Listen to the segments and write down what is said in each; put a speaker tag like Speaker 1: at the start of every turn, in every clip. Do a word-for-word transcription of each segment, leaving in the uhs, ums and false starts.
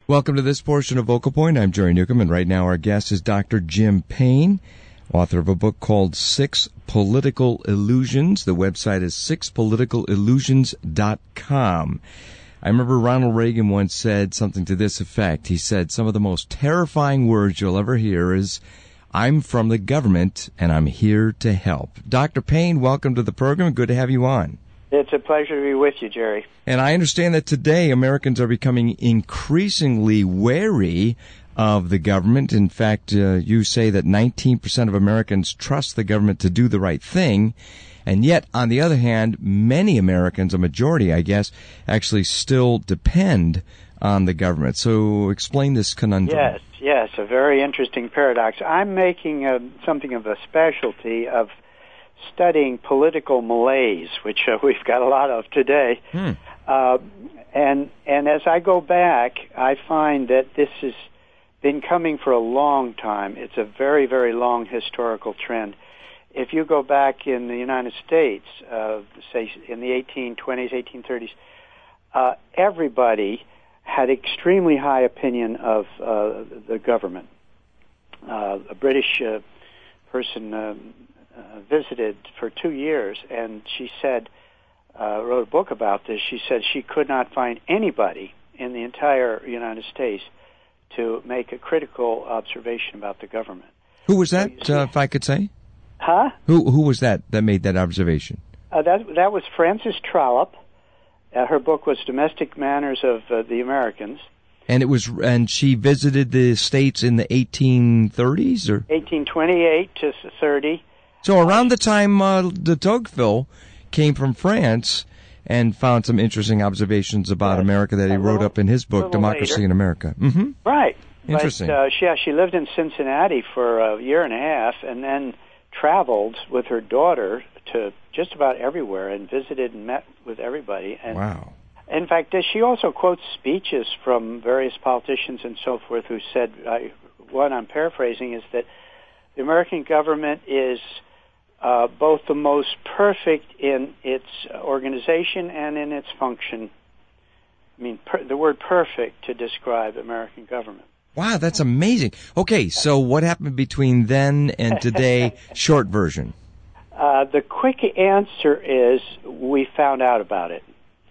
Speaker 1: Welcome to this portion of Vocal Point. I'm Jerry Newcomb, and right now our guest is Doctor Jim Payne, author of a book called Six Political Illusions. The website is six political illusions dot com. I remember Ronald Reagan once said something to this effect. He said, some of the most terrifying words you'll ever hear is, I'm from the government, and I'm here to help. Doctor Payne, welcome to the program. Good to have you on.
Speaker 2: It's a pleasure to be with you, Jerry.
Speaker 1: And I understand that today Americans are becoming increasingly wary of the government. In fact, uh, you say that nineteen percent of Americans trust the government to do the right thing. And yet, on the other hand, many Americans, a majority, I guess, actually still depend on the government. So explain this conundrum.
Speaker 2: Yes, yes, a very interesting paradox. I'm making a, something of a specialty of studying political malaise, which uh, we've got a lot of today. Hmm. Uh, and and as I go back, I find that this has been coming for a long time. It's a very, very long historical trend. If you go back in the United States, uh, say in the eighteen twenties, eighteen thirties, uh, everybody had extremely high opinion of uh, the government. Uh, a British uh, person uh, uh, visited for two years, and she said, uh, wrote a book about this. She said she could not find anybody in the entire United States to make a critical observation about the government.
Speaker 1: Who was that, so uh, if I could say?
Speaker 2: Huh?
Speaker 1: Who who was that that made that observation?
Speaker 2: Uh, that that was Frances Trollope. Uh, her book was Domestic Manners of uh, the Americans.
Speaker 1: And it was, and she visited the states in the eighteen thirties, or
Speaker 2: eighteen twenty-eight to thirty.
Speaker 1: So around the time uh, de Tocqueville came from France and found some interesting observations about
Speaker 2: yes.
Speaker 1: America that he
Speaker 2: a
Speaker 1: wrote
Speaker 2: little,
Speaker 1: up in his book, Democracy
Speaker 2: later.
Speaker 1: in America. Mm-hmm.
Speaker 2: Right.
Speaker 1: Interesting.
Speaker 2: But, uh, she, yeah, she lived in Cincinnati for a year and a half, and then traveled with her daughter to just about everywhere and visited and met with everybody. And
Speaker 1: wow.
Speaker 2: In fact, she also quotes speeches from various politicians and so forth who said, uh, one I'm paraphrasing, is that the American government is uh, both the most perfect in its organization and in its function. I mean, per- the word perfect to describe American government.
Speaker 1: Wow, that's amazing. Okay, so what happened between then and today? Short version.
Speaker 2: Uh, the quick answer is we found out about it.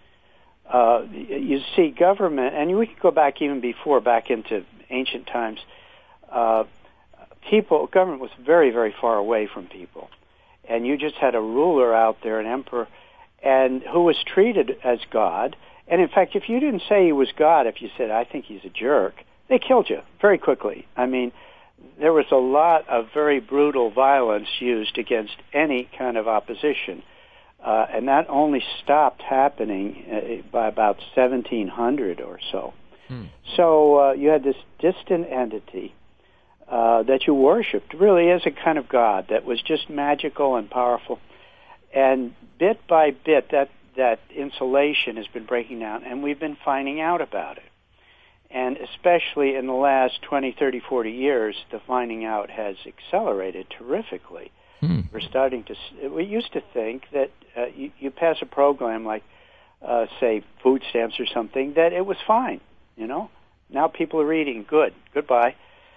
Speaker 2: Uh, you see, government, and we could go back even before, back into ancient times, uh, people, government was very, very far away from people. And you just had a ruler out there, an emperor, and who was treated as God. And in fact, if you didn't say he was God, if you said, I think he's a jerk, they killed you very quickly. I mean, there was a lot of very brutal violence used against any kind of opposition. Uh, and that only stopped happening uh, by about seventeen hundred or so. Hmm. So uh, you had this distant entity uh, that you worshipped, really as a kind of god that was just magical and powerful. And bit by bit, that, that insulation has been breaking down, and we've been finding out about it. And especially in the last twenty, thirty, forty years, the finding out has accelerated terrifically. Hmm. We're starting to, we used to think that uh, you, you pass a program like, uh, say, food stamps or something, that it was fine, you know. Now people are eating, good, goodbye.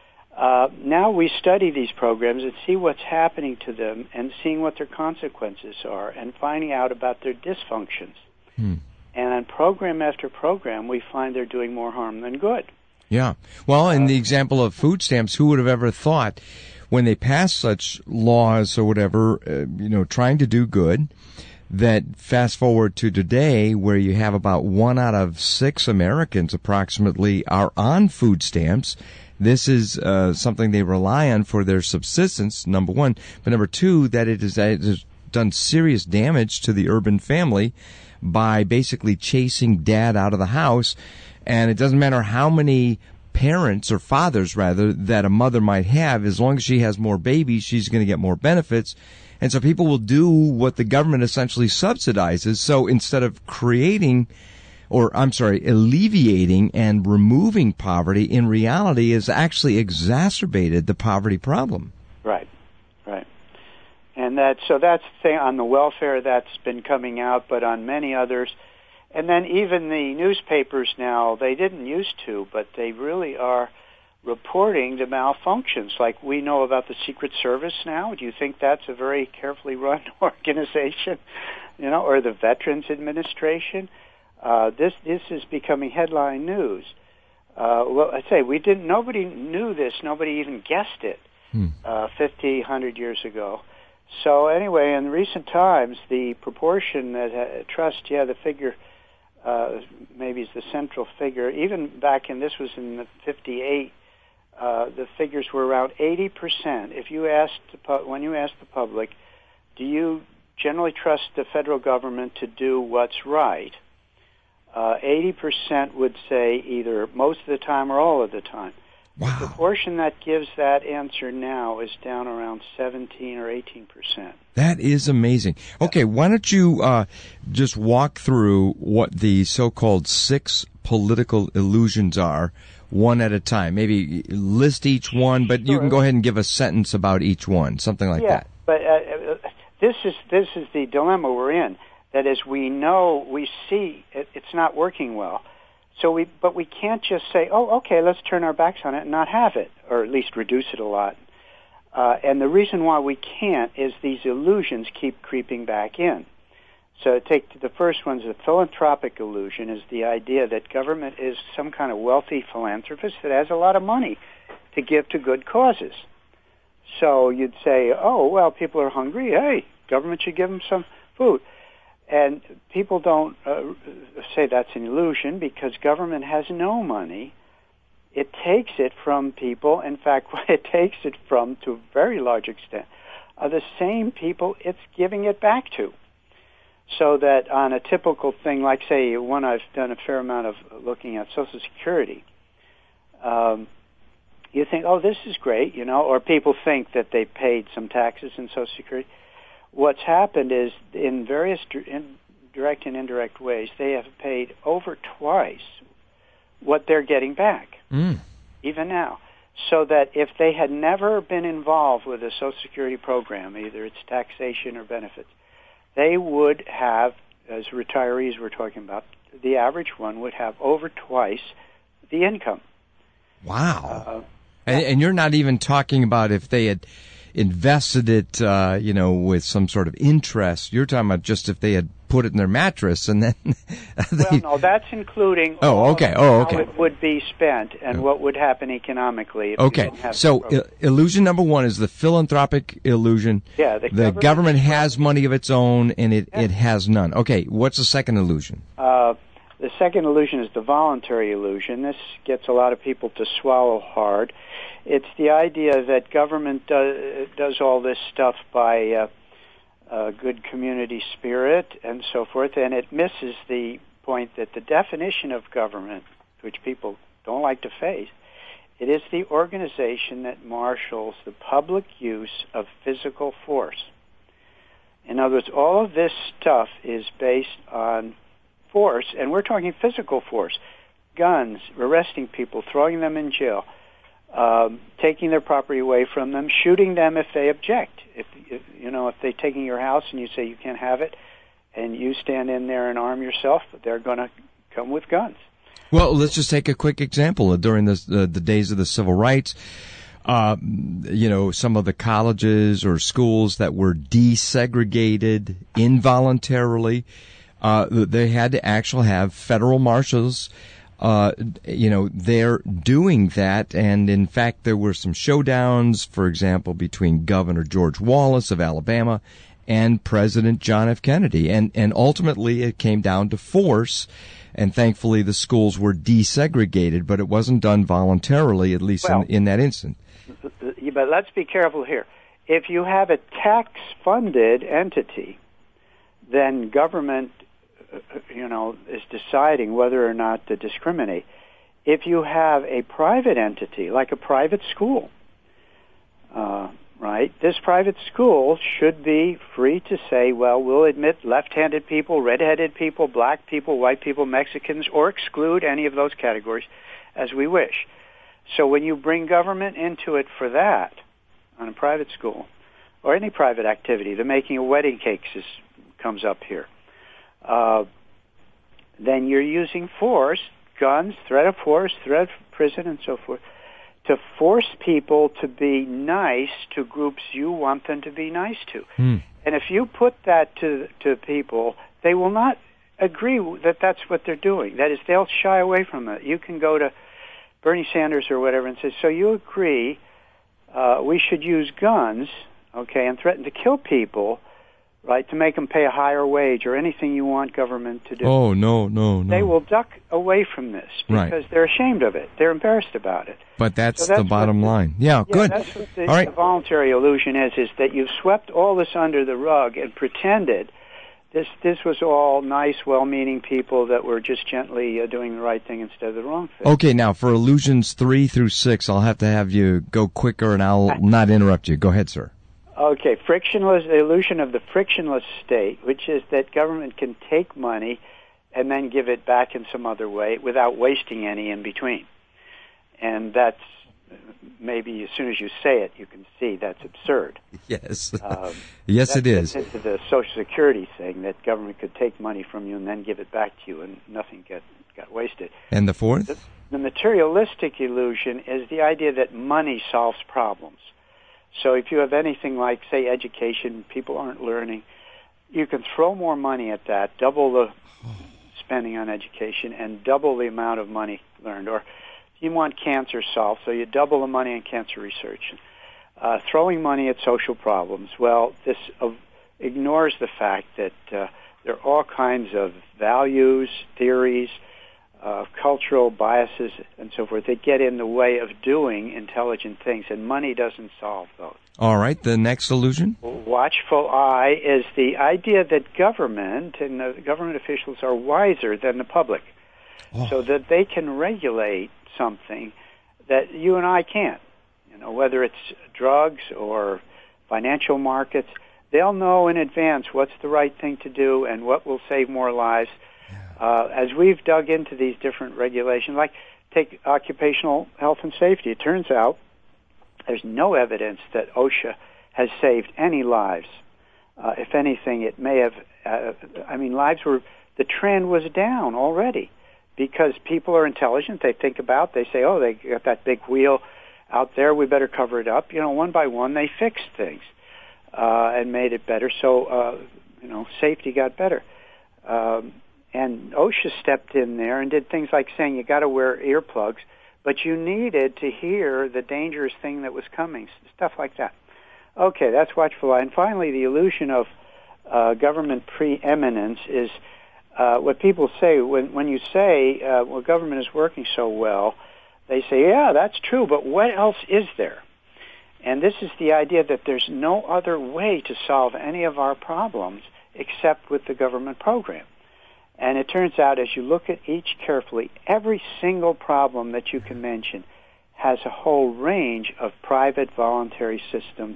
Speaker 2: Uh, now we study these programs and see what's happening to them and seeing what their consequences are and finding out about their dysfunctions. Hmm. And on program after program, we find they're doing more harm than good.
Speaker 1: Yeah. Well, in the example of food stamps, who would have ever thought when they pass such laws or whatever, uh, you know, trying to do good, that fast forward to today where you have about one out of six Americans approximately are on food stamps. This is uh, something they rely on for their subsistence, number one. But number two, that it, is, it has done serious damage to the urban family by basically chasing dad out of the house. And it doesn't matter how many parents, or fathers rather, that a mother might have, as long as she has more babies, she's going to get more benefits. And so people will do what the government essentially subsidizes. So instead of creating, or I'm sorry, alleviating and removing poverty, in reality has actually exacerbated the poverty problem.
Speaker 2: Right, right. And that, so that's the thing on the welfare that's been coming out, but on many others, And then even the newspapers now, they didn't used to, but they really are reporting the malfunctions. Like we know about the Secret Service now. Do you think that's a very carefully run organization? You know, or the Veterans Administration? Uh, this this is becoming headline news. Uh, well, I say we didn't. Nobody knew this. Nobody even guessed it hmm. uh, fifty, one hundred years ago. So anyway, in recent times, the proportion that uh, trust, yeah, the figure. Uh, maybe is the central figure. Even back in, this was in the fifty-eight, uh, the figures were around eighty percent. If you asked, the pu- when you asked the public, do you generally trust the federal government to do what's right? Uh, eighty percent would say either most of the time or all of the time.
Speaker 1: Wow.
Speaker 2: The proportion that gives that answer now is down around seventeen or eighteen percent.
Speaker 1: That is amazing. Okay, why don't you uh, just walk through what the so-called six political illusions are, one at a time. Maybe list each one, but sure. You can go ahead and give a sentence about each one, something like
Speaker 2: yeah,
Speaker 1: that.
Speaker 2: But uh, this is this is the dilemma we're in. That is, we know, we see it, it's not working well. So we, but we can't just say, oh, okay, let's turn our backs on it and not have it, or at least reduce it a lot. Uh, and the reason why we can't is these illusions keep creeping back in. So take the first one, the philanthropic illusion, is the idea that government is some kind of wealthy philanthropist that has a lot of money to give to good causes. So you'd say, oh, well, people are hungry. Hey, government should give them some food. And people don't uh, say that's an illusion because government has no money. It takes it from people. In fact, what it takes it from, to a very large extent, are the same people it's giving it back to. So that on a typical thing, like, say, one I've done a fair amount of looking at, Social Security, um, you think, oh, this is great, you know, or people think that they paid some taxes in Social Security. What's happened is, in various direct and indirect ways, they have paid over twice what they're getting back, mm. even now. So that if they had never been involved with a Social Security program, either it's taxation or benefits, they would have, as retirees we're talking about, the average one would have over twice the income.
Speaker 1: Wow. Uh, and, and you're not even talking about if they had invested it, uh, you know, with some sort of interest. You're talking about just if they had put it in their mattress and then...
Speaker 2: they, well, no, that's including
Speaker 1: oh, okay. oh, okay.
Speaker 2: how it would be spent and oh. what would happen economically if
Speaker 1: okay.
Speaker 2: you didn't have
Speaker 1: so il- illusion number one is the philanthropic illusion.
Speaker 2: Yeah, the,
Speaker 1: the
Speaker 2: government,
Speaker 1: government has money of its own and it,
Speaker 2: yeah.
Speaker 1: it has none. Okay, what's the second illusion?
Speaker 2: Uh, the second illusion is the voluntary illusion. This gets a lot of people to swallow hard. It's the idea that government does, does all this stuff by uh, uh, good community spirit and so forth, and it misses the point that the definition of government, which people don't like to face, it is the organization that marshals the public use of physical force. In other words, all of this stuff is based on force, and we're talking physical force, guns, arresting people, throwing them in jail, Um, taking their property away from them, shooting them if they object. If, if you know, if they're taking your house and you say you can't have it, and you stand in there and arm yourself, they're going to come with guns.
Speaker 1: Well, let's just take a quick example. During the uh, the days of the civil rights, uh, you know, some of the colleges or schools that were desegregated involuntarily, uh, they had to actually have federal marshals. Uh, you know, they're doing that, and in fact, there were some showdowns, for example, between Governor George Wallace of Alabama and President John F. Kennedy, and and ultimately it came down to force, and thankfully the schools were desegregated, but it wasn't done voluntarily, at least well, in, in that instance.
Speaker 2: But let's be careful here. If you have a tax-funded entity, then government you know, is deciding whether or not to discriminate. If you have a private entity, like a private school, uh, right, this private school should be free to say, well, we'll admit left-handed people, red-headed people, black people, white people, Mexicans, or exclude any of those categories as we wish. So when you bring government into it for that, on a private school, or any private activity, the making of wedding cakes is, comes up here. Uh, then you're using force, guns, threat of force, threat of prison, and so forth, to force people to be nice to groups you want them to be nice to.
Speaker 1: Hmm.
Speaker 2: And if you put that to to people, they will not agree that that's what they're doing. That is, they'll shy away from it. You can go to Bernie Sanders or whatever and say, so you agree uh, we should use guns, okay, and threaten to kill people, right, to make them pay a higher wage or anything you want government to do.
Speaker 1: Oh, no, no, no.
Speaker 2: They will duck away from this because
Speaker 1: right.
Speaker 2: they're ashamed of it. They're embarrassed about it.
Speaker 1: But that's,
Speaker 2: so that's
Speaker 1: the bottom
Speaker 2: the,
Speaker 1: line. Yeah,
Speaker 2: yeah,
Speaker 1: good.
Speaker 2: That's what the,
Speaker 1: all right.
Speaker 2: the voluntary illusion is, is that you've swept all this under the rug and pretended this this was all nice, well-meaning people that were just gently uh, doing the right thing instead of the wrong thing.
Speaker 1: Okay, now for illusions three through six, I'll have to have you go quicker and I'll not interrupt you. Go ahead, sir.
Speaker 2: Okay, frictionless, the illusion of the frictionless state, which is that government can take money and then give it back in some other way without wasting any in between. And that's, maybe as soon as you say it, you can see that's absurd.
Speaker 1: Yes.
Speaker 2: Um,
Speaker 1: yes,
Speaker 2: that
Speaker 1: it is.
Speaker 2: Into the Social Security thing, that government could take money from you and then give it back to you and nothing get, got wasted.
Speaker 1: And the fourth?
Speaker 2: The, the materialistic illusion is the idea that money solves problems. So if you have anything like, say, education, people aren't learning, you can throw more money at that, double the spending on education, and double the amount of money learned. Or you want cancer solved, so you double the money in cancer research. Uh, throwing money at social problems, well, this uh, ignores the fact that uh, there are all kinds of values, theories, uh, cultural biases, and so forth that get in the way of doing intelligent things, and money doesn't solve those.
Speaker 1: All right, the next illusion?
Speaker 2: Watchful eye is the idea that government and the government officials are wiser than the public, oh. so that they can regulate something that you and I can't. You know, whether it's drugs or financial markets, they'll know in advance what's the right thing to do and what will save more lives. Uh, as we've dug into these different regulations, like take occupational health and safety, it turns out there's no evidence that OSHA has saved any lives. Uh, if anything, it may have, uh, I mean, lives were, the trend was down already because people are intelligent. They think about, they say, oh, they got that big wheel out there, we better cover it up. You know, one by one, they fixed things uh, and made it better. So, uh, you know, safety got better. Um, and OSHA stepped in there and did things like saying you got to wear earplugs, but you needed to hear the dangerous thing that was coming, stuff like that. Okay, that's watchful eye. And finally, the illusion of uh, government preeminence is uh, what people say when when you say, uh, well, government is working so well, they say, yeah, that's true, but what else is there? And this is the idea that there's no other way to solve any of our problems except with the government program. And it turns out, as you look at each carefully, every single problem that you can mention has a whole range of private voluntary systems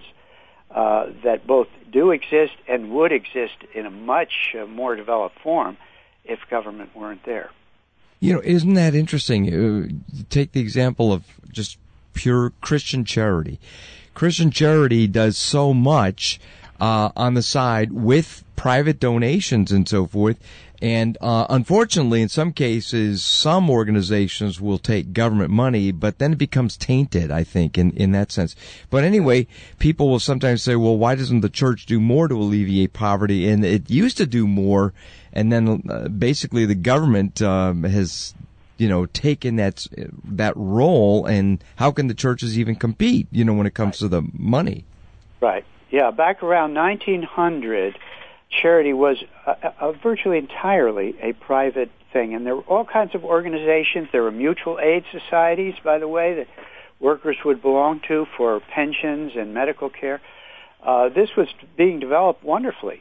Speaker 2: uh, that both do exist and would exist in a much uh, more developed form if government weren't there.
Speaker 1: You know, isn't that interesting? Uh, take the example of just pure Christian charity. Christian charity does so much uh, on the side with private donations and so forth. And uh, unfortunately, in some cases, some organizations will take government money, but then it becomes tainted, I think, in, in that sense. But anyway, people will sometimes say, well, why doesn't the church do more to alleviate poverty? And it used to do more, and then uh, basically the government um, has, you know, taken that that role, and how can the churches even compete, you know, when it comes right. to the money?
Speaker 2: Right. Yeah, back around nineteen hundred, charity was uh, uh, virtually entirely a private thing, and there were all kinds of organizations. There were mutual aid societies, by the way, that workers would belong to for pensions and medical care. Uh, this was being developed wonderfully,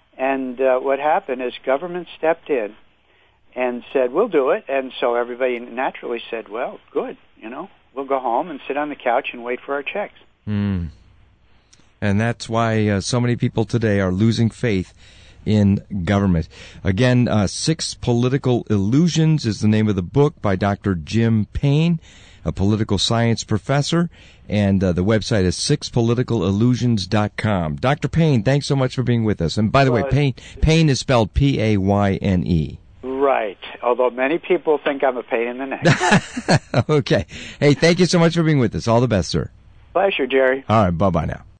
Speaker 2: and uh, what happened is government stepped in and said, we'll do it, and so everybody naturally said, well, good, you know, we'll go home and sit on the couch and wait for our checks.
Speaker 1: Mm. And that's why uh, so many people today are losing faith in government. Again, uh, Six Political Illusions is the name of the book by Doctor Jim Payne, a political science professor, and uh, the website is six political illusions dot com. Doctor Payne, thanks so much for being with us. And by the well, way, Payne, Payne is spelled P A Y N E.
Speaker 2: Right. Right. Although many people think I'm a pain in the neck.
Speaker 1: Okay. Hey, thank you so much for being with us. All the best, sir.
Speaker 2: Pleasure, Jerry.
Speaker 1: All right. Bye-bye now.